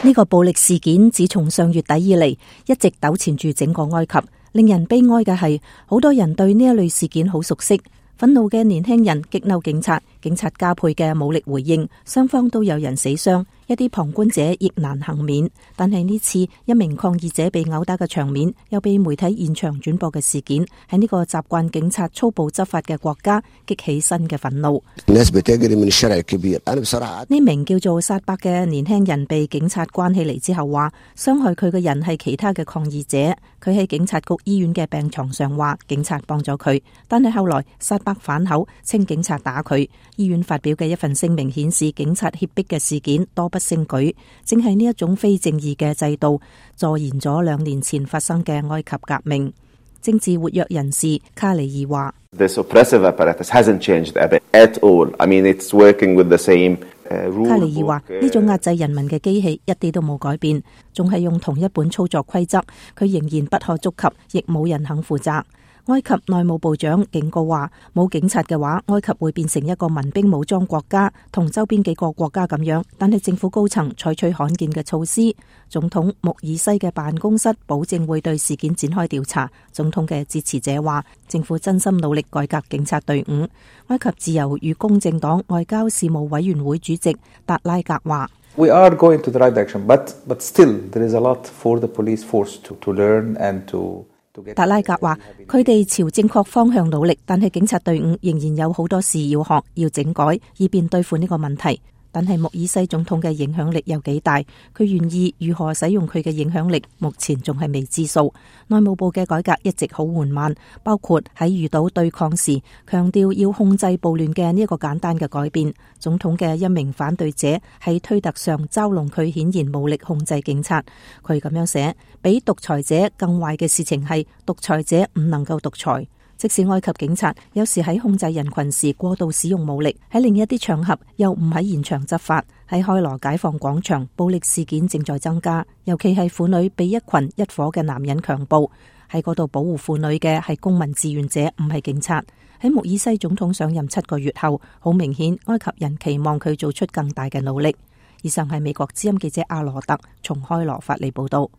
呢個暴力事件自從上月底以嚟，一直糾纏住整個埃及。令人悲哀嘅係，好多人對呢一類事件好熟悉。憤怒嘅年輕人激嬲警察，警察加倍嘅武力回應，雙方都有人死傷，一啲旁觀者亦難幸免。但係呢次一名抗議者被毆打嘅場面，又被媒體現場轉播嘅事件，喺呢個習慣警察粗暴執法嘅國家，激起新嘅憤怒。呢名叫做薩伯嘅年輕人被警察關起嚟之後話，傷害佢嘅人係其他嘅抗議者。佢喺警察局醫院嘅病床上話，警察幫咗佢，但係後來薩伯反口稱警察打佢。醫院發表嘅一份聲明顯示，警察脅迫嘅事件多不勝舉，正係呢一種非正義嘅制度助燃咗2年前發生嘅埃及革命。政治活躍人士卡尼爾話 ：This oppressive apparatus hasn't changed at all. I mean, it's working with the same rules. 卡尼爾話：呢種壓制人民嘅機器一啲都冇改變，仲係用同一本操作規則，佢仍然不可觸及，亦冇人肯負責。埃及內務部長警告話，冇警察嘅話，埃及會變成一個民兵武裝國家，同周邊幾個國家咁樣。但係政府高層採取罕見嘅措施。總統穆爾西嘅辦公室保證會對事件展開調查。總統嘅支持者話，政府真心努力改革警察隊伍。埃及自由與公正黨外交事務委員會主席達拉格話 ：We are going to the right direction, but still there is a lot for the police force to learn and to。 達拉格話：佢哋朝正確方向努力，但係警察隊伍仍然有好多事要學，要整改，以便對付呢個問題。但係穆爾西總統嘅影響力有幾大？佢願意如何使用佢嘅影響力，目前仲係未知數。內務部嘅改革一直好緩慢，包括喺遇到對抗時，強調要控制暴亂嘅呢一個簡單嘅改變。總統嘅一名反對者喺推特上嘲弄佢顯然無力控制警察。佢咁樣寫：比獨裁者更壞嘅事情係獨裁者唔能夠獨裁。即使埃及警察有時喺控制人群時過度使用武力，喺另一啲場合又唔喺現場執法。喺開羅解放廣場，暴力事件正在增加，尤其係婦女被一群一伙嘅男人強暴。喺嗰度保護婦女嘅係公民志願者，唔係警察。喺穆爾西總統上任7個月後，好明顯埃及人期望佢做出更大嘅努力。以上係美國之音記者阿羅特從開羅發嚟報道。